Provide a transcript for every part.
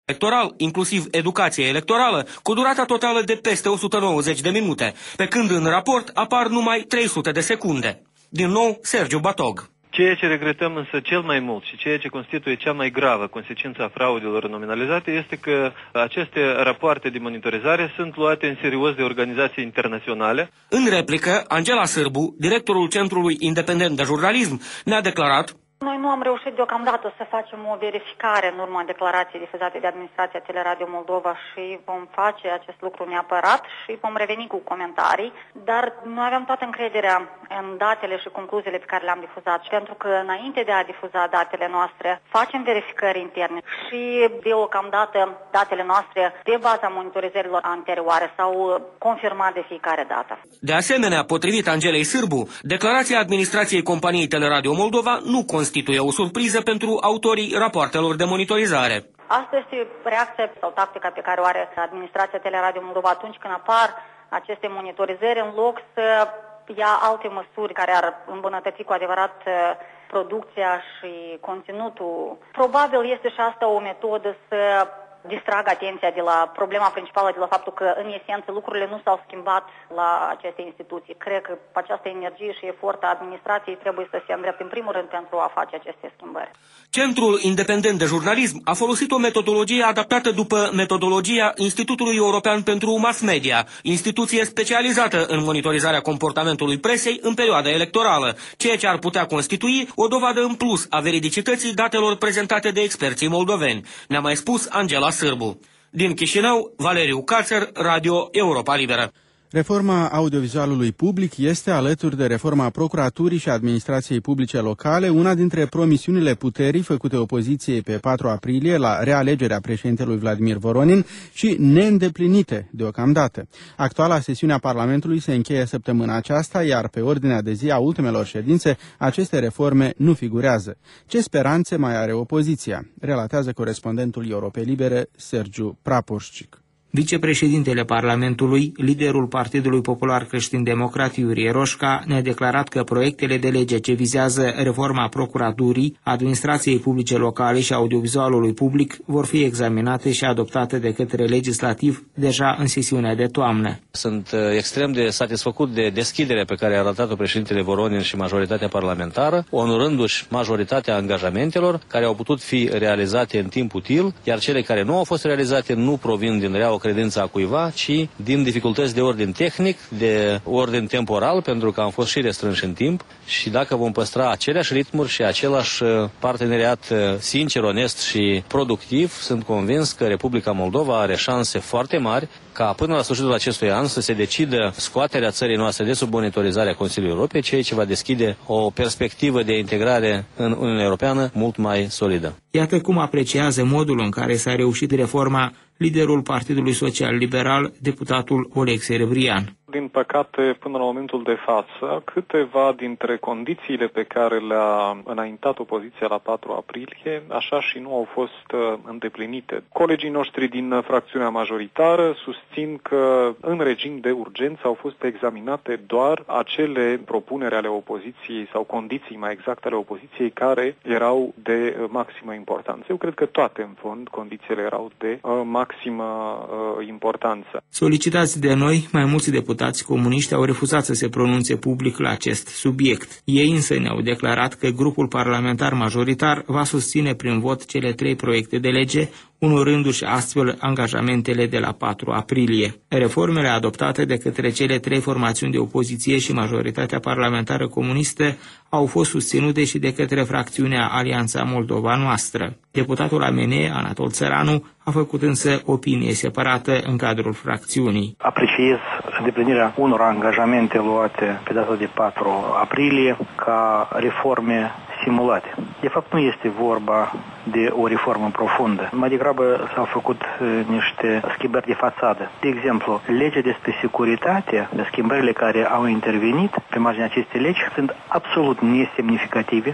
electoral, inclusiv educație electorală, cu durata totală de peste 190 de minute, pe când în raport apar numai 300 de secunde. Din nou, Sergiu Batog. Ceea ce regretăm însă cel mai mult și ceea ce constituie cea mai gravă consecință a fraudelor nominalizate este că aceste rapoarte de monitorizare sunt luate în serios de organizații internaționale. În replică, Angela Sârbu, directorul Centrului Independent de Jurnalism, ne-a declarat: Noi nu am reușit deocamdată să facem o verificare în urma declarației difuzate de Administrația Teleradio Moldova și vom face acest lucru neapărat și vom reveni cu comentarii, dar noi avem toată încrederea în datele și concluziile pe care le-am difuzat, pentru că înainte de a difuza datele noastre facem verificări interne și deocamdată datele noastre de baza monitorizărilor anterioare s-au confirmat de fiecare dată. De asemenea, potrivit Angelei Sârbu, declarația Administrației Companiei Teleradio Moldova nu constituie o surpriză pentru autorii rapoartelor de monitorizare. Asta este reacția sau tactica pe care o are Administrația Teleradio Moldova atunci când apar aceste monitorizări, în loc să ia alte măsuri care ar îmbunătăți cu adevărat producția și conținutul. Probabil este și asta o metodă să distrag atenția de la problema principală, de la faptul că, în esență, lucrurile nu s-au schimbat la aceste instituții. Cred că această energie și efort a administrației trebuie să se îndrepte în primul rând pentru a face aceste schimbări. Centrul Independent de Jurnalism a folosit o metodologie adaptată după metodologia Institutului European pentru Mass Media, instituție specializată în monitorizarea comportamentului presei în perioada electorală, ceea ce ar putea constitui o dovadă în plus a veridicității datelor prezentate de experții moldoveni, ne-a mai spus Angela Sârbu. Din Chișinău, Valeriu Cațer, Radio Europa Liberă. Reforma audiovizualului public este, alături de reforma procuraturii și administrației publice locale, una dintre promisiunile puterii făcute opoziției pe 4 aprilie la realegerea președintelui Vladimir Voronin și neîndeplinite deocamdată. Actuala sesiune a Parlamentului se încheie săptămâna aceasta, iar pe ordinea de zi a ultimelor ședințe aceste reforme nu figurează. Ce speranțe mai are opoziția? Relatează corespondentul Europei Libere, Sergiu Prapoșcic. Vicepreședintele Parlamentului, liderul Partidului Popular Creștin-Democrat Iurie Roșca, ne-a declarat că proiectele de lege ce vizează reforma procuraturii, administrației publice locale și audiovizualului public vor fi examinate și adoptate de către legislativ deja în sesiunea de toamnă. Sunt extrem de satisfăcut de deschiderea pe care a arătat-o președintele Voronin și majoritatea parlamentară, onorându-și majoritatea angajamentelor care au putut fi realizate în timp util, iar cele care nu au fost realizate nu provin din rea o credință a cuiva, ci din dificultăți de ordin tehnic, de ordin temporal, pentru că am fost și restrânși în timp și dacă vom păstra aceleași ritmuri și același parteneriat sincer, onest și productiv, sunt convins că Republica Moldova are șanse foarte mari ca până la sfârșitul acestui an să se decidă scoaterea țării noastre de sub monitorizarea Consiliului Europei, ceea ce va deschide o perspectivă de integrare în Uniunea Europeană mult mai solidă. Iată cum apreciază modul în care s-a reușit reforma liderul Partidului Social Liberal, deputatul Oleg Serebrian. Din păcate, până la momentul de față, câteva dintre condițiile pe care le-a înaintat opoziția la 4 aprilie, așa și nu au fost îndeplinite. Colegii noștri din fracțiunea majoritară susțin că în regim de urgență au fost examinate doar acele propuneri ale opoziției sau condiții mai exacte ale opoziției care erau de maximă importanță. Eu cred că toate, în fond, condițiile erau de maximă importanță. Solicitați de noi, mai mulți deputați comuniști au refuzat să se pronunțe public la acest subiect. Ei însă ne-au declarat că grupul parlamentar majoritar va susține prin vot cele 3 proiecte de lege, onorându-și astfel angajamentele de la 4 aprilie. Reformele adoptate de către cele 3 formațiuni de opoziție și majoritatea parlamentară comunistă au fost susținute și de către fracțiunea Alianța Moldova Noastră. Deputatul AMN, Anatol Țăranu, a făcut însă opinie separată în cadrul fracțiunii. Apreciez îndeplinirea unor angajamente luate pe data de 4 aprilie ca reforme simulate. De fapt, nu este vorba de o reformă profundă. Mai degrabă s-au făcut niște schimbări de fațadă. De exemplu, legea despre securitate, schimbările care au intervenit pe marginea acestei legi sunt absolut nesemnificative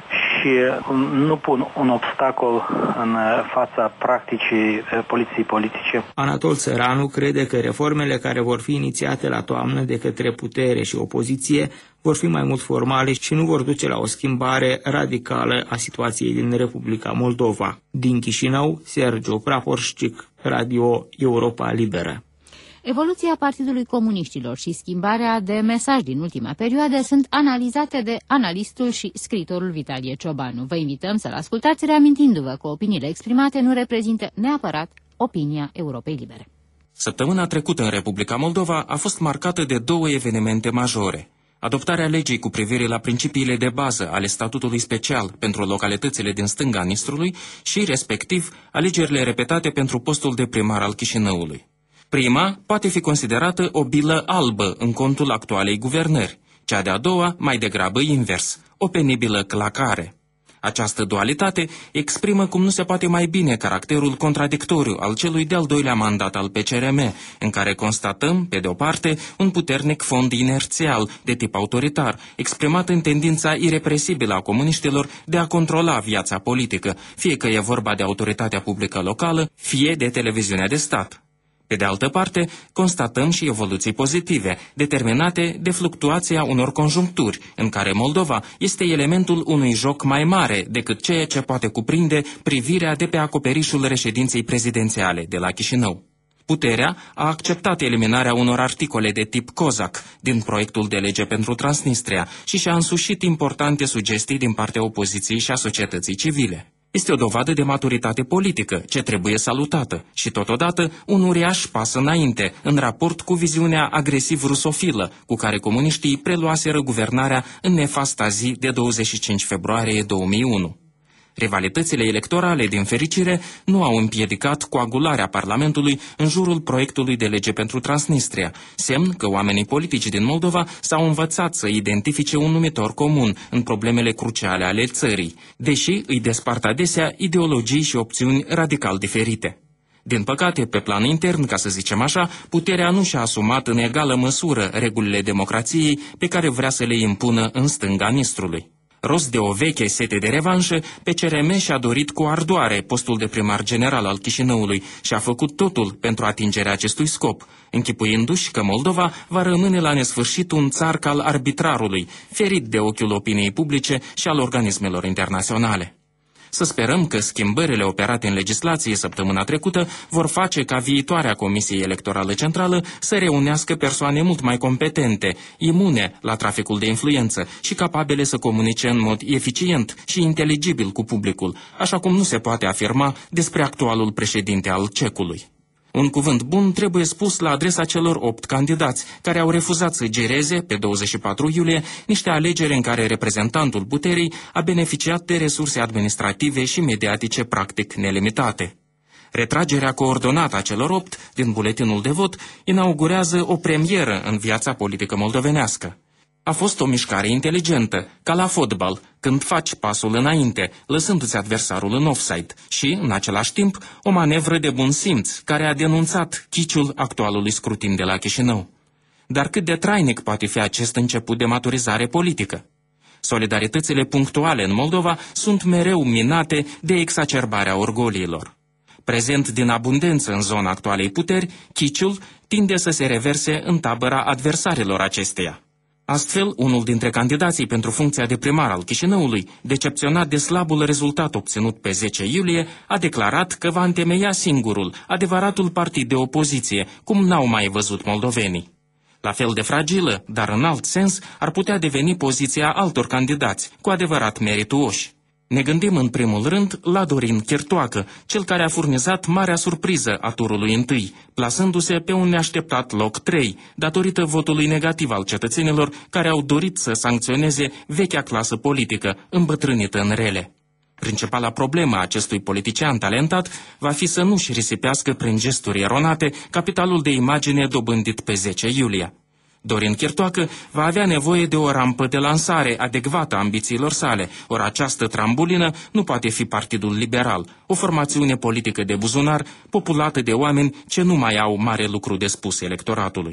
și nu pun un obstacol în fața practicii poliției politice. Anatol Țăranu crede că reformele care vor fi inițiate la toamnă de către putere și opoziție vor fi mai mult formale și nu vor duce la o schimbare radicală a situației din Republica Moldova. Din Chișinău, Sergiu Praporșcic, Radio Europa Liberă. Evoluția Partidului Comuniștilor și schimbarea de mesaj din ultima perioadă sunt analizate de analistul și scriitorul Vitalie Ciobanu. Vă invităm să-l ascultați, reamintindu-vă că opiniile exprimate nu reprezintă neapărat opinia Europei Libere. Săptămâna trecută în Republica Moldova a fost marcată de două evenimente majore. Adoptarea legii cu privire la principiile de bază ale statutului special pentru localitățile din stânga Nistrului și, respectiv, alegerile repetate pentru postul de primar al Chișinăului. Prima poate fi considerată o bilă albă în contul actualei guvernări, cea de-a doua mai degrabă invers, o penibilă clacare. Această dualitate exprimă cum nu se poate mai bine caracterul contradictoriu al celui de-al doilea mandat al PCRM, în care constatăm, pe de-o parte, un puternic fond inerțial de tip autoritar, exprimat în tendința irepresibilă a comuniștilor de a controla viața politică, fie că e vorba de autoritatea publică locală, fie de televiziunea de stat. Pe de altă parte, constatăm și evoluții pozitive, determinate de fluctuația unor conjuncturi, în care Moldova este elementul unui joc mai mare decât ceea ce poate cuprinde privirea de pe acoperișul reședinței prezidențiale de la Chișinău. Puterea a acceptat eliminarea unor articole de tip COSAC din proiectul de lege pentru Transnistria și și-a însușit importante sugestii din partea opoziției și a societății civile. Este o dovadă de maturitate politică, ce trebuie salutată, și totodată un uriaș pas înainte, în raport cu viziunea agresiv rusofilă, cu care comuniștii preluaseră guvernarea în nefasta zi de 25 februarie 2001. Rivalitățile electorale, din fericire, nu au împiedicat coagularea Parlamentului în jurul proiectului de lege pentru Transnistria, semn că oamenii politici din Moldova s-au învățat să identifice un numitor comun în problemele cruciale ale țării, deși îi despart adesea ideologii și opțiuni radical diferite. Din păcate, pe plan intern, ca să zicem așa, puterea nu și-a asumat în egală măsură regulile democrației pe care vrea să le impună în stânga Nistrului. Rost de o veche sete de revanșă, PCRM și-a dorit cu ardoare postul de primar general al Chișinăului și a făcut totul pentru atingerea acestui scop, închipuindu-și că Moldova va rămâne la nesfârșit un țarc al arbitrarului, ferit de ochiul opiniei publice și al organismelor internaționale. Să sperăm că schimbările operate în legislație săptămâna trecută vor face ca viitoarea Comisie Electorală Centrală să reunească persoane mult mai competente, imune la traficul de influență și capabile să comunice în mod eficient și inteligibil cu publicul, așa cum nu se poate afirma despre actualul președinte al CEC-ului. Un cuvânt bun trebuie spus la adresa celor 8 candidați care au refuzat să gereze, pe 24 iulie, niște alegeri în care reprezentantul puterii a beneficiat de resurse administrative și mediatice practic nelimitate. Retragerea coordonată a celor 8 din buletinul de vot inaugurează o premieră în viața politică moldovenească. A fost o mișcare inteligentă, ca la fotbal, când faci pasul înainte, lăsându-ți adversarul în offside, și, în același timp, o manevră de bun simț, care a denunțat chiciul actualului scrutin de la Chișinău. Dar cât de trainic poate fi acest început de maturizare politică? Solidaritățile punctuale în Moldova sunt mereu minate de exacerbarea orgoliilor. Prezent din abundență în zona actualei puteri, chiciul tinde să se reverse în tabăra adversarilor acesteia. Astfel, unul dintre candidații pentru funcția de primar al Chișinăului, decepționat de slabul rezultat obținut pe 10 iulie, a declarat că va întemeia singurul adevăratul partid de opoziție, cum n-au mai văzut moldovenii. La fel de fragilă, dar în alt sens, ar putea deveni poziția altor candidați, cu adevărat merituoși. Ne gândim în primul rând la Dorin Chirtoacă, cel care a furnizat marea surpriză a turului întâi, plasându-se pe un neașteptat loc 3, datorită votului negativ al cetățenilor care au dorit să sancționeze vechea clasă politică, îmbătrânită în rele. Principala problemă a acestui politician talentat va fi să nu-și risipească prin gesturi eronate capitalul de imagine dobândit pe 10 iulie. Dorin Chirtoacă va avea nevoie de o rampă de lansare adecvată ambițiilor sale, ori această trambulină nu poate fi Partidul Liberal, o formațiune politică de buzunar populată de oameni ce nu mai au mare lucru de spus electoratului.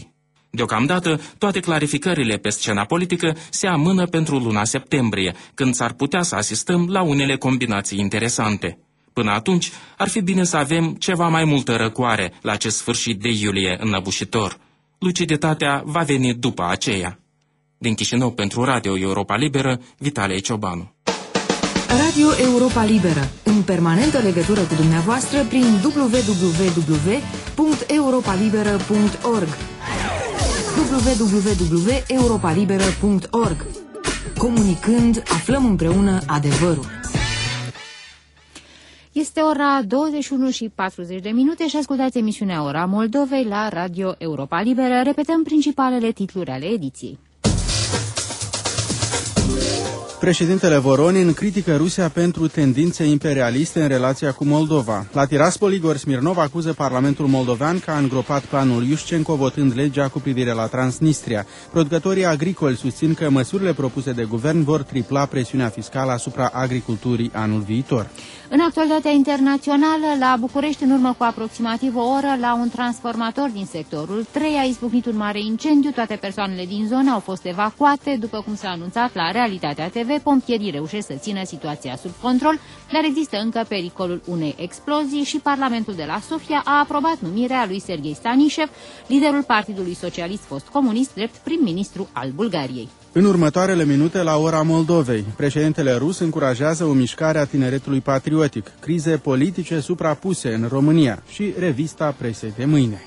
Deocamdată, toate clarificările pe scena politică se amână pentru luna septembrie, când s-ar putea să asistăm la unele combinații interesante. Până atunci, ar fi bine să avem ceva mai multă răcoare la acest sfârșit de iulie înăbușitor. Luciditatea va veni după aceea. Din Chișinău pentru Radio Europa Liberă, Vitalie Ciobanu. Radio Europa Liberă, în permanentă legătură cu dumneavoastră prin www.europalibera.org www.europalibera.org. Comunicând, aflăm împreună adevărul. Este ora 21:40 și ascultați emisiunea Ora Moldovei la Radio Europa Liberă. Repetăm principalele titluri ale ediției. Președintele Voronin critică Rusia pentru tendințe imperialiste în relația cu Moldova. La Tiraspol, Igor Smirnov acuză Parlamentul moldovean că a îngropat planul Iușcenco votând legea cu privire la Transnistria. Producătorii agricoli susțin că măsurile propuse de guvern vor tripla presiunea fiscală asupra agriculturii anul viitor. În actualitatea internațională, la București, în urmă cu aproximativ o oră, la un transformator din sectorul 3 a izbucnit un mare incendiu. Toate persoanele din zonă au fost evacuate. După cum s-a anunțat la Realitatea TV, pompierii reușesc să țină situația sub control, dar există încă pericolul unei explozii și Parlamentul de la Sofia a aprobat numirea lui Serghei Stanișev, liderul Partidului Socialist Fost Comunist, drept prim-ministru al Bulgariei. În următoarele minute, la Ora Moldovei, președintele rus încurajează o mișcare a tineretului patriotic, crize politice suprapuse în România și revista presei de mâine.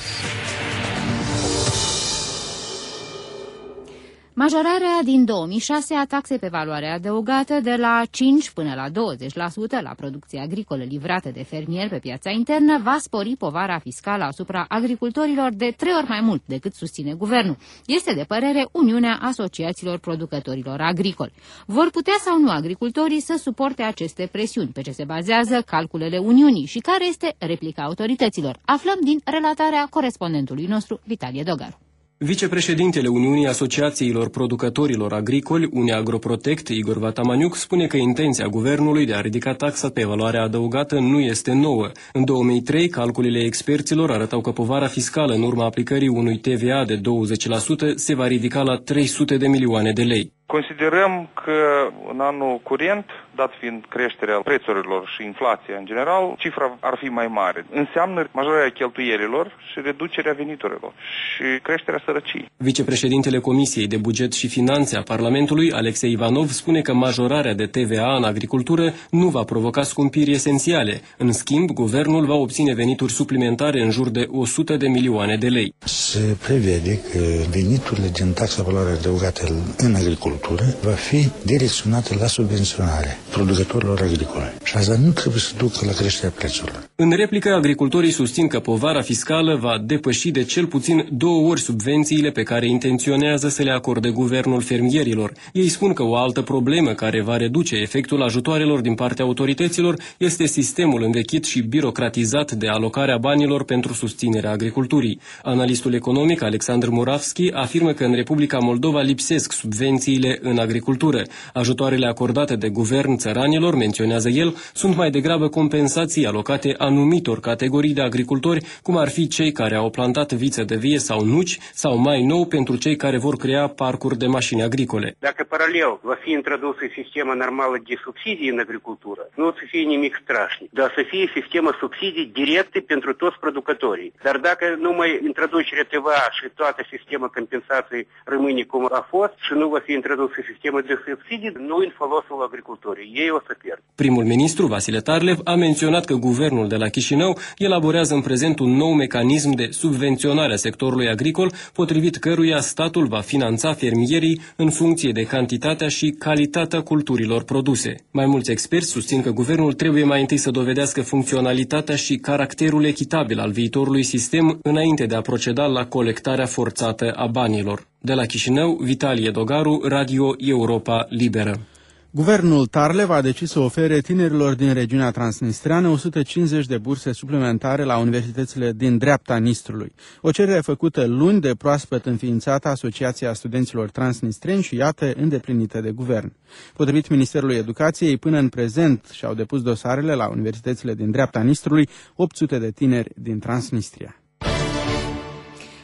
Majorarea din 2006 a taxei pe valoare adăugată de la 5 până la 20% la producția agricolă livrată de fermieri pe piața internă va spori povara fiscală asupra agricultorilor de 3 ori mai mult decât susține guvernul. Este de părere Uniunea Asociațiilor Producătorilor Agricoli. Vor putea sau nu agricultorii să suporte aceste presiuni, pe ce se bazează calculele Uniunii și care este replica autorităților. Aflăm din relatarea corespondentului nostru, Vitalie Dogaru. Vicepreședintele Uniunii Asociațiilor Producătorilor Agricoli, Uniagroprotect, Igor Vatamaniuc, spune că intenția guvernului de a ridica taxa pe valoare adăugată nu este nouă. În 2003, calculele experților arătau că povara fiscală în urma aplicării unui TVA de 20% se va ridica la 300 de milioane de lei. Considerăm că în anul curent, dat fiind creșterea prețurilor și inflația în general, cifra ar fi mai mare. Înseamnă majorarea cheltuielilor și reducerea veniturilor și creșterea sărăciei. Vicepreședintele Comisiei de Buget și Finanțe a Parlamentului, Alexei Ivanov, spune că majorarea de TVA în agricultură nu va provoca scumpiri esențiale. În schimb, guvernul va obține venituri suplimentare în jur de 100 de milioane de lei. Se prevede că veniturile din taxa valoare adăugată în agricultură va fi direcționată la subvenționare producătorilor agricole. Și asta nu trebuie să ducă la creșterea prețurilor. În replică, agricultorii susțin că povara fiscală va depăși de cel puțin 2 ori subvențiile pe care intenționează să le acorde guvernul fermierilor. Ei spun că o altă problemă care va reduce efectul ajutoarelor din partea autorităților este sistemul învechit și birocratizat de alocarea banilor pentru susținerea agriculturii. Analistul economic Alexandru Muravski afirmă că în Republica Moldova lipsesc subvențiile în agricultură. Ajutoarele acordate de guvern țăranilor, menționează el, sunt mai degrabă compensații alocate anumitor categorii de agricultori, cum ar fi cei care au plantat viță de vie sau nuci, sau mai nou pentru cei care vor crea parcuri de mașini agricole. Dacă paralel va fi introdusă sistema normală de subsidii în agricultură, nu o să fie nimic strașnic, dar să fie sistema subsidii directe pentru toți producătorii. Dar dacă numai introducerea TVA și toată sistema compensației rămâne cum a fost și nu va fi introdusă sistema de subsidii, nu în folosul agricultorii. Ei o să pierd. Primul ministru Vasile Tarlev a menționat că guvernul de la Chișinău elaborează în prezent un nou mecanism de subvenționare a sectorului agricol, potrivit căruia statul va finanța fermierii în funcție de cantitatea și calitatea culturilor produse. Mai mulți experți susțin că guvernul trebuie mai întâi să dovedească funcționalitatea și caracterul echitabil al viitorului sistem înainte de a proceda la colectarea forțată a banilor. De la Chișinău, Vitalie Dogaru, Radio Europa Liberă. Guvernul Tarlev a decis să ofere tinerilor din regiunea transnistreană 150 de burse suplimentare la universitățile din dreapta Nistrului. O cerere făcută luni de proaspăt înființată Asociația Studenților Transnistreni și iată îndeplinită de guvern. Potrivit Ministerului Educației, până în prezent și-au depus dosarele la universitățile din dreapta Nistrului 800 de tineri din Transnistria.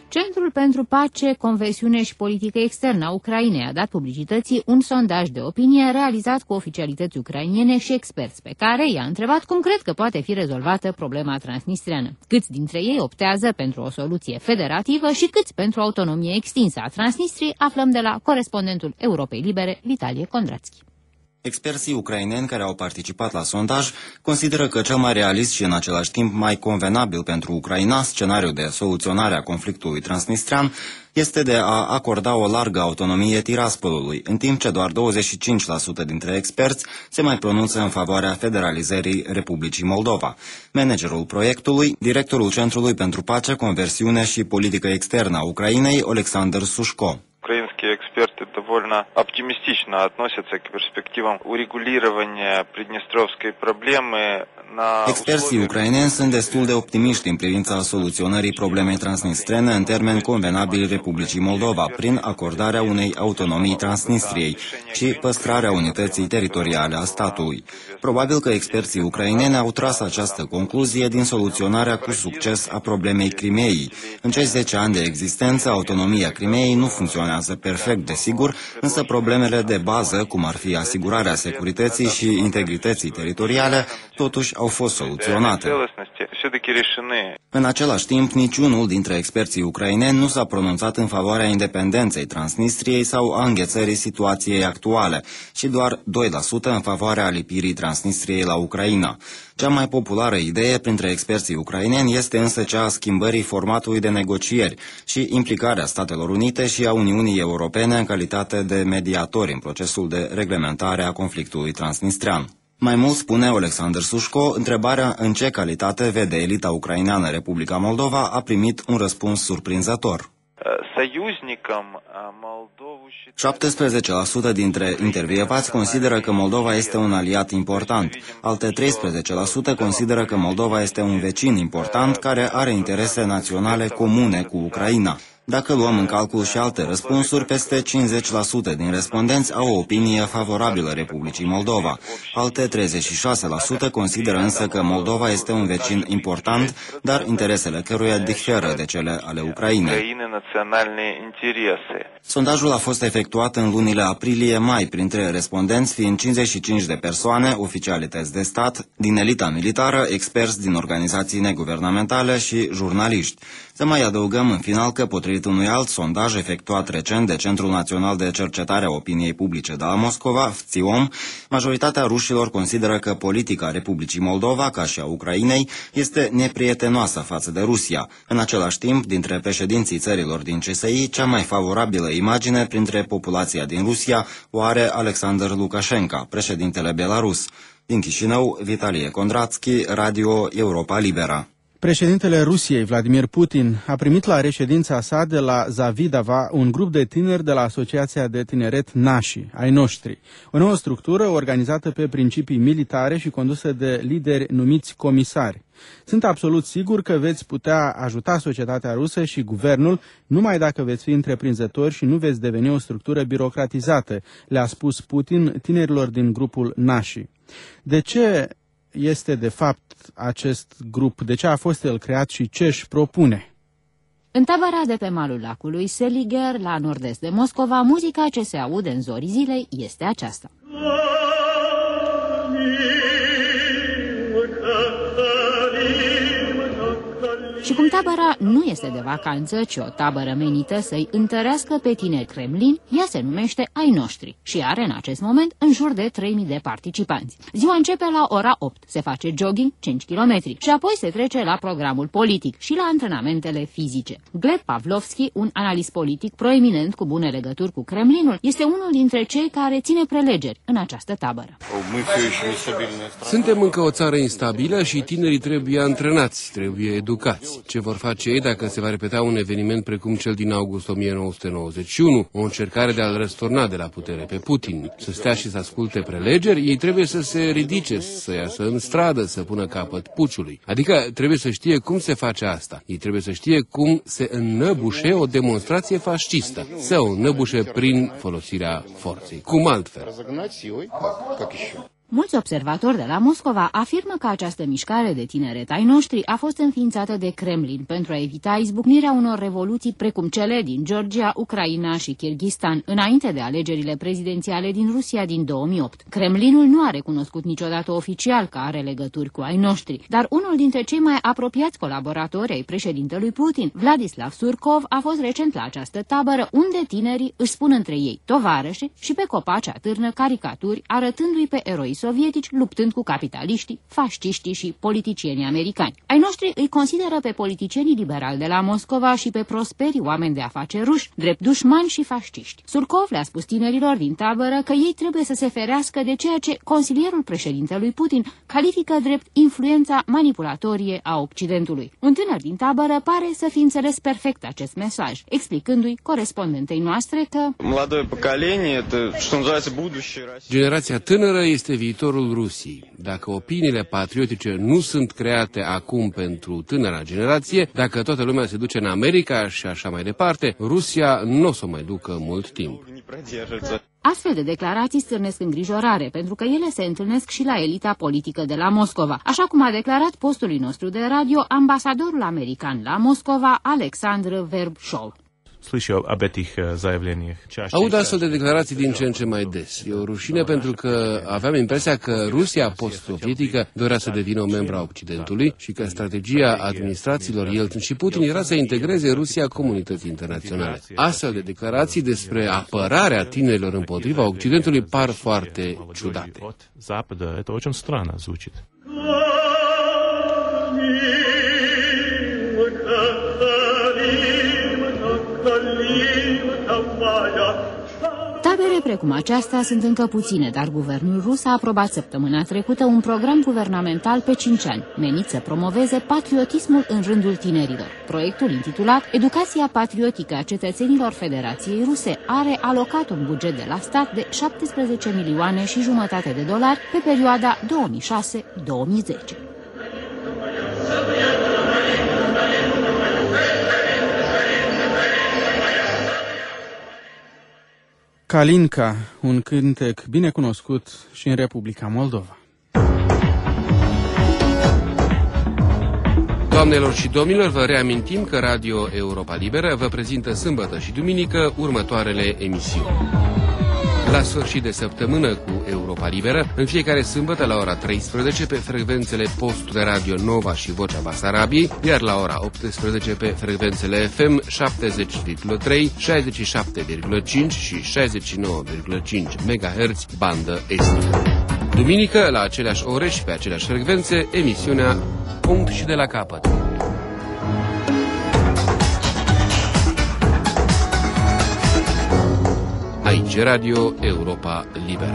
Centrul pentru Pace, Conversiune și Politică Externă a Ucrainei a dat publicității un sondaj de opinie realizat cu oficialități ucrainene și experți pe care i-a întrebat cum cred că poate fi rezolvată problema transnistreană. Câți dintre ei optează pentru o soluție federativă și câți pentru autonomie extinsă a Transnistriei, aflăm de la corespondentul Europei Libere, Vitalie Kondratsky. Experții ucraineni care au participat la sondaj consideră că cel mai realist și în același timp mai convenabil pentru Ucraina scenariul de soluționare a conflictului transnistrean este de a acorda o largă autonomie Tiraspolului, în timp ce doar 25% dintre experți se mai pronunță în favoarea federalizării Republicii Moldova. Managerul proiectului, directorul Centrului pentru Pace, Conversiune și Politică Externă a Ucrainei, Alexander Sushko. Украинские эксперты довольно оптимистично относятся к перспективам урегулирования приднестровской проблемы. Experții ucraineni sunt destul de optimiști în privința soluționării problemei transnistrene în termeni convenabili Republicii Moldova, prin acordarea unei autonomii Transnistriei și păstrarea unității teritoriale a statului. Probabil că experții ucraineni au tras această concluzie din soluționarea cu succes a problemei Crimeei. În cei 10 ani de existență, autonomia Crimeei nu funcționează perfect, desigur, însă problemele de bază, cum ar fi asigurarea securității și integrității teritoriale, totuși au fost soluționate. În același timp, niciunul dintre experții ucraineni nu s-a pronunțat în favoarea independenței Transnistriei sau a înghețării situației actuale și doar 2% în favoarea alipirii Transnistriei la Ucraina. Cea mai populară idee printre experții ucraineni este însă cea a schimbării formatului de negocieri și implicarea Statelor Unite și a Uniunii Europene în calitate de mediatori în procesul de reglementare a conflictului transnistrean. Mai mult, spune Alexander Sushko, întrebarea în ce calitate vede elita ucraineană Republica Moldova a primit un răspuns surprinzător. 17% dintre intervievați consideră că Moldova este un aliat important, alte 13% consideră că Moldova este un vecin important care are interese naționale comune cu Ucraina. Dacă luăm în calcul și alte răspunsuri, peste 50% din respondenți au o opinie favorabilă Republicii Moldova. Alte 36% consideră însă că Moldova este un vecin important, dar interesele căruia diferă de cele ale Ucrainei. Sondajul a fost efectuat în lunile aprilie-mai, printre respondenți fiind 55 de persoane, oficialități de stat, din elita militară, experți din organizații neguvernamentale și jurnaliști. Să mai adăugăm în final că, potrivit unui alt sondaj efectuat recent de Centrul Național de Cercetare a Opiniei Publice de la Moscova, FTSIOM, majoritatea rușilor consideră că politica Republicii Moldova, ca și a Ucrainei, este neprietenoasă față de Rusia. În același timp, dintre președinții țărilor din CSI, cea mai favorabilă imagine printre populația din Rusia o are Alexander Lukashenko, președintele Belarus. Din Chișinău, Vitalie Kondratsky, Radio Europa Libera. Președintele Rusiei, Vladimir Putin, a primit la reședința sa de la Zavidava un grup de tineri de la Asociația de Tineret Nași, ai noștri, o nouă structură organizată pe principii militare și condusă de lideri numiți comisari. Sunt absolut sigur că veți putea ajuta societatea rusă și guvernul numai dacă veți fi întreprinzători și nu veți deveni o structură birocratizată, le-a spus Putin tinerilor din grupul Nași. De ce este de fapt acest grup, de ce a fost el creat și ce își propune? În tabăra de pe malul lacului Seliger, la nord-est de Moscova, muzica ce se aude în zorii zilei este aceasta. Și cum tabăra nu este de vacanță, ci o tabără menită să-i întărească pe tineri Kremlin, ea se numește Ai Noștri și are în acest moment în jur de 3000 de participanți. Ziua începe la ora 8, se face jogging 5 km și apoi se trece la programul politic și la antrenamentele fizice. Gleb Pavlovski, un analist politic proeminent cu bune legături cu Kremlinul, este unul dintre cei care ține prelegeri în această tabără. Suntem încă o țară instabilă și tinerii trebuie antrenați, trebuie educați. Ce vor face ei dacă se va repeta un eveniment precum cel din august 1991, o încercare de a-l răsturna de la putere pe Putin, să stea și să asculte prelegeri, ei trebuie să se ridice, să iasă în stradă, să pună capăt puciului. Adică trebuie să știe cum se face asta. Ei trebuie să știe cum se înnăbușe o demonstrație fascistă, să o înnăbușe prin folosirea forței. Cum altfel? Mulți observatori de la Moscova afirmă că această mișcare de tineret ai noștri a fost înființată de Kremlin pentru a evita izbucnirea unor revoluții precum cele din Georgia, Ucraina și Kirghistan, înainte de alegerile prezidențiale din Rusia din 2008. Kremlinul nu a recunoscut niciodată oficial că are legături cu ai noștri, dar unul dintre cei mai apropiați colaboratori ai președintelui Putin, Vladislav Surkov, a fost recent la această tabără, unde tinerii își spun între ei tovarășe și pe copaci atârnă caricaturi arătându-i pe eroi sovietici luptând cu capitaliștii, fasciștii și politicienii americani. Ai noștri îi consideră pe politicienii liberali de la Moscova și pe prosperii oameni de afaceri ruși drept dușmani și fasciști. Surkov le-a spus tinerilor din tabără că ei trebuie să se ferească de ceea ce consilierul președintelui Putin califică drept influența manipulatorie a Occidentului. Un tânăr din tabără pare să fi înțeles perfect acest mesaj, explicându-i corespondentei noastre că generația tânără este viitorul Rusiei. Dacă opiniile patriotice nu sunt create acum pentru tânăra generație, dacă toată lumea se duce în America și așa mai departe, Rusia nu o să mai ducă mult timp. Astfel de declarații stârnesc îngrijorare, pentru că ele se întâlnesc și la elita politică de la Moscova, așa cum a declarat postului nostru de radio ambasadorul american la Moscova, Alexandr Verbshov. Aud astfel de declarații din ce în ce mai des. E o rușine pentru că aveam impresia că Rusia post-sovietică dorea să devină o membră a Occidentului și că strategia administrațiilor Yeltsin și Putin era să integreze Rusia comunității internaționale. Astfel de declarații despre apărarea tinerilor împotriva Occidentului par foarte ciudate. Tabere precum aceasta sunt încă puține, dar guvernul rus a aprobat săptămâna trecută un program guvernamental pe 5 ani, menit să promoveze patriotismul în rândul tinerilor. Proiectul intitulat Educația patriotică a cetățenilor Federației Ruse are alocat un buget de la stat de 17,5 milioane de dolari pe perioada 2006-2010. Kalinka, un cântec bine cunoscut și în Republica Moldova. Doamnelor și domnilor, vă reamintim că Radio Europa Liberă vă prezintă sâmbătă și duminică următoarele emisiuni. La sfârșit de săptămână cu Europa Liberă, în fiecare sâmbătă la ora 13 pe frecvențele postul de radio Nova și Vocea Basarabiei, iar la ora 18 pe frecvențele FM 70,3, 67,5 și 69,5 MHz bandă estică. Duminică, la aceleași ore și pe aceleași frecvențe, emisiunea Punct și de la capăt. Aici Radio Europa Liberă.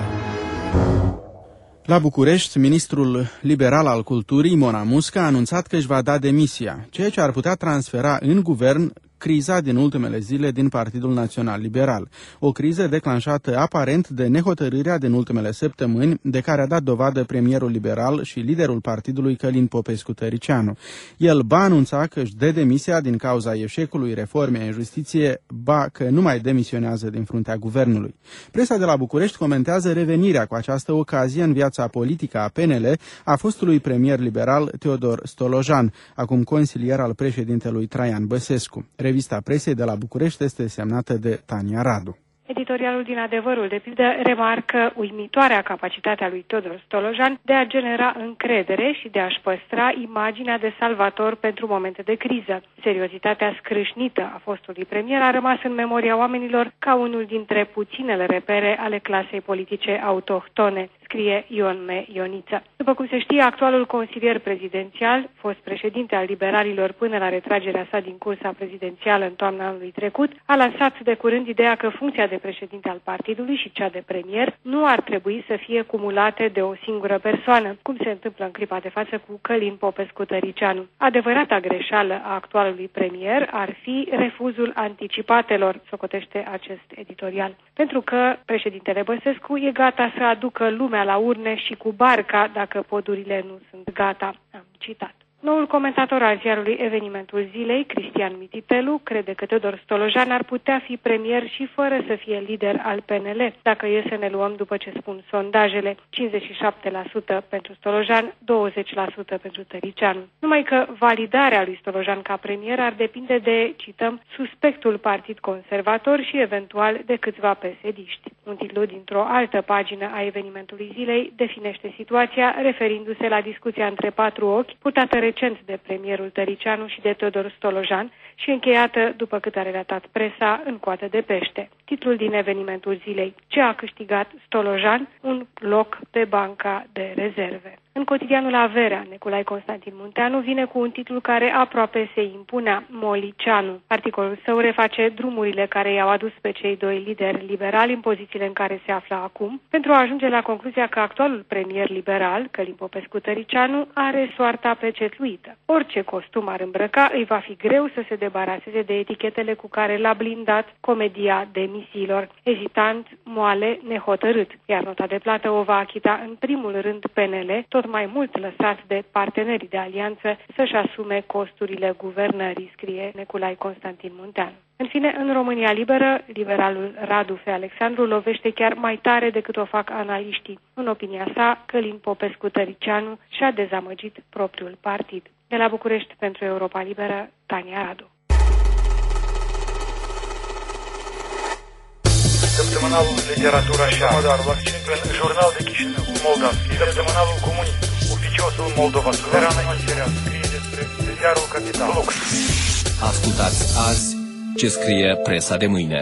La București, ministrul liberal al culturii, Mona Musca, a anunțat că își va da demisia, ceea ce ar putea transfera în guvern criza din ultimele zile din Partidul Național Liberal. O criză declanșată aparent de nehotărârea din ultimele săptămâni de care a dat dovadă premierul liberal și liderul partidului Călin Popescu-Tăricianu. El ba anunța că își dă demisia din cauza eșecului reformei în justiție, ba că nu mai demisionează din fruntea guvernului. Presa de la București comentează revenirea cu această ocazie în viața politică a PNL a fostului premier liberal Teodor Stolojan, acum consilier al președintelui Traian Băsescu. Revista presei de la București este semnată de Tania Radu. Editorialul din Adevărul, de pildă, remarcă uimitoarea capacitatea lui Teodor Stolojan de a genera încredere și de a-și păstra imaginea de salvator pentru momente de criză. Seriozitatea scrâșnită a fostului premier a rămas în memoria oamenilor ca unul dintre puținele repere ale clasei politice autohtone, scrie Ion M. Ioniță. După cum se știe, actualul consilier prezidențial, fost președinte al liberalilor până la retragerea sa din cursa prezidențială în toamna anului trecut, a lansat de curând ideea că funcția de președinte al partidului și cea de premier nu ar trebui să fie cumulate de o singură persoană, cum se întâmplă în clipa de față cu Călin Popescu-Tăricianu. Adevărata greșeală a actualului premier ar fi refuzul anticipatelor, socotește acest editorial. Pentru că președintele Băsescu e gata să aducă lumea la urne și cu barca dacă podurile nu sunt gata. Am citat. Noul comentator al ziarului Evenimentul Zilei, Cristian Mititelu, crede că Teodor Stolojan ar putea fi premier și fără să fie lider al PNL, dacă e să ne luăm după ce spun sondajele, 57% pentru Stolojan, 20% pentru Tăricianu. Numai că validarea lui Stolojan ca premier ar depinde de, cităm, suspectul Partid Conservator și eventual de câțiva PSD-iști. Un titlu dintr-o altă pagină a Evenimentului Zilei definește situația referindu-se la discuția între patru ochi purtată recent de premierul Tăricianu și de Teodor Stolojan și încheiată, după cât a relatat presa, în coadă de pește. Titlul din Evenimentul Zilei: ce a câștigat Stolojan? Un loc pe banca de rezerve. În cotidianul Averea, Neculai Constantin Munteanu vine cu un titlu care aproape se impunea: Molicianu. Articolul său reface drumurile care i-au adus pe cei doi lideri liberali în pozițiile în care se află acum, pentru a ajunge la concluzia că actualul premier liberal, Călin Popescu-Tăricianu, are soarta pecetluită. Orice costum ar îmbrăca, îi va fi greu să se debaraseze de etichetele cu care l-a blindat comedia demisiilor: ezitant, moale, nehotărât. Iar nota de plată o va achita în primul rând PNL, tot mai mult lăsat de partenerii de alianță să-și asume costurile guvernării, scrie Neculai Constantin Munteanu. În fine, în România Liberă, liberalul Radu F. Alexandru lovește chiar mai tare decât o fac analiștii. În opinia sa, Călin Popescu-Tăricianu și-a dezamăgit propriul partid. De la București, pentru Europa Liberă, Tania Radu. Săptămânalul Literatura și Modarul, în Jurnal de Chișinău, Moldavski, Săptămânalul Comunii, Oficiosul Moldova, Suverană Istoria, scrie despre ziarul Capital. Lux. Ascultați azi ce scrie presa de mâine.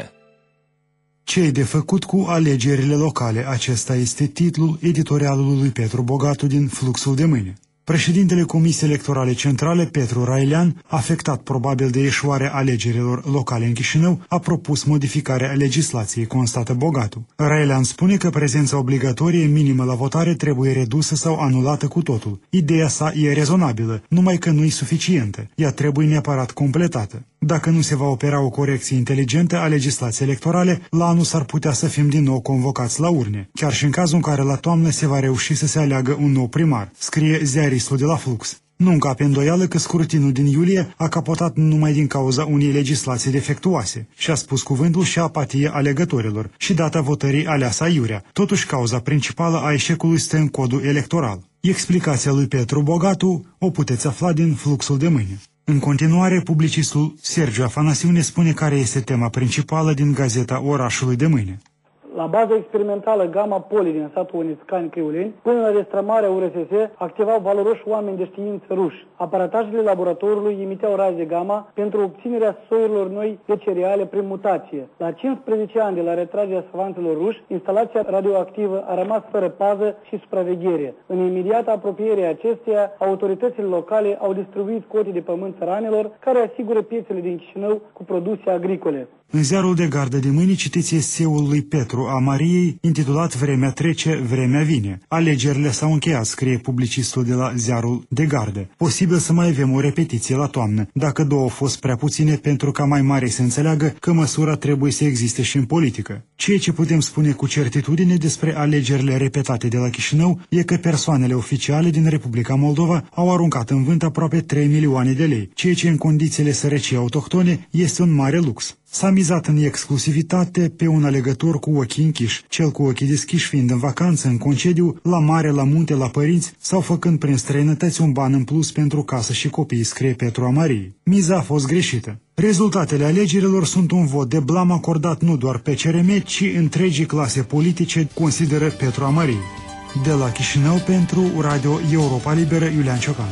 Ce-i de făcut cu alegerile locale? Acesta este titlul editorialului lui Petru Bogatu din Fluxul de mâine. Președintele Comisiei Electorale Centrale, Petru Railean, afectat probabil de eșuarea alegerilor locale în Chișinău, a propus modificarea legislației, constată Bogatu. Railean spune că prezența obligatorie minimă la votare trebuie redusă sau anulată cu totul. Ideea sa e rezonabilă, numai că nu e suficientă. Ea trebuie neapărat completată. Dacă nu se va opera o corecție inteligentă a legislației electorale, la anul s-ar putea să fim din nou convocați la urne, chiar și în cazul în care la toamnă se va reuși să se aleagă un nou primar, scrie ziaristul de la Flux. Nu încape îndoială că scrutinul din iulie a capotat numai din cauza unei legislații defectuoase și a spus cuvântul și apatie alegătorilor și data votării aleasă aiurea. Totuși, cauza principală a eșecului stă în codul electoral. Explicația lui Petru Bogatu o puteți afla din Fluxul de mâine. În continuare, publicistul Sergiu Afanasiu ne spune care este tema principală din gazeta Orașului de mâine. La baza experimentală Gamma Poli din satul Uniscani Criuleni, până la destrămarea URSS, activau valoroși oameni de știință ruși. Aparatajele laboratorului imiteau raze gamma pentru obținerea soiurilor noi de cereale prin mutație. La 15 ani de la retragerea savanților ruși, instalația radioactivă a rămas fără pază și supraveghere. În imediată apropiere acesteia, autoritățile locale au distribuit cote de pământ țăranilor care asigură piețele din Chișinău cu produse agricole. În ziarul de gardă de mâine citiți eseul lui Petru a Mariei, intitulat Vremea trece, vremea vine. Alegerile s-au încheiat, scrie publicistul de la ziarul de gardă. Posibil să mai avem o repetiție la toamnă, dacă două au fost prea puține pentru ca mai mare să înțeleagă că măsura trebuie să existe și în politică. Ceea ce putem spune cu certitudine despre alegerile repetate de la Chișinău e că persoanele oficiale din Republica Moldova au aruncat în vânt aproape 3 milioane de lei, ceea ce în condițiile sărăciei autohtone este un mare lux. S-a mizat în exclusivitate pe un alegător cu ochii închiși, cel cu ochii deschiși fiind în vacanță, în concediu, la mare, la munte, la părinți sau făcând prin străinătăți un ban în plus pentru casă și copii, scrie Petru Amarii. Miza a fost greșită. Rezultatele alegerilor sunt un vot de blam acordat nu doar pe CRM, ci întregii clase politice, consideră Petru Amarii. De la Chișinău pentru Radio Europa Liberă, Iulian Ciocan.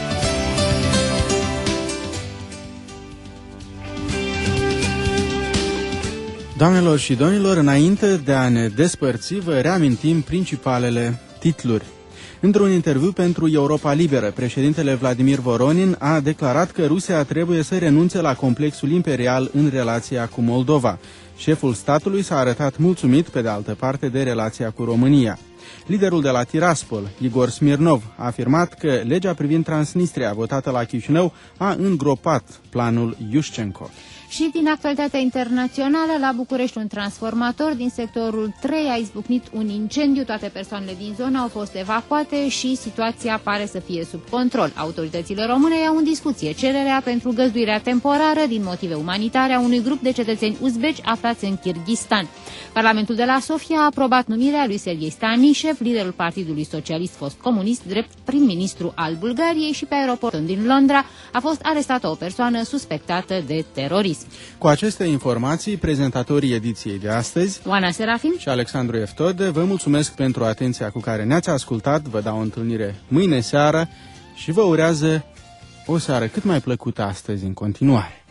Doamnelor și domnilor, înainte de a ne despărți, vă reamintim principalele titluri. Într-un interviu pentru Europa Liberă, președintele Vladimir Voronin a declarat că Rusia trebuie să renunțe la complexul imperial în relația cu Moldova. Șeful statului s-a arătat mulțumit, pe de altă parte, de relația cu România. Liderul de la Tiraspol, Igor Smirnov, a afirmat că legea privind Transnistria votată la Chișinău a îngropat planul Iușcenco. Și din actualitatea internațională, la București, un transformator din sectorul 3 a izbucnit un incendiu. Toate persoanele din zonă au fost evacuate și situația pare să fie sub control. Autoritățile române iau în discuție cererea pentru găzduirea temporară din motive umanitare a unui grup de cetățeni uzbeci aflați în Kirghistan. Parlamentul de la Sofia a aprobat numirea lui Serghei Stanishev, liderul Partidului Socialist Fost Comunist, drept prim-ministru al Bulgariei, și pe aeroportul din Londra a fost arestată o persoană suspectată de terorism. Cu aceste informații, prezentatorii ediției de astăzi, Oana Serafim și Alexandru Eftode, vă mulțumesc pentru atenția cu care ne-ați ascultat, vă dau o întâlnire mâine seară și vă urează o seară cât mai plăcută astăzi în continuare.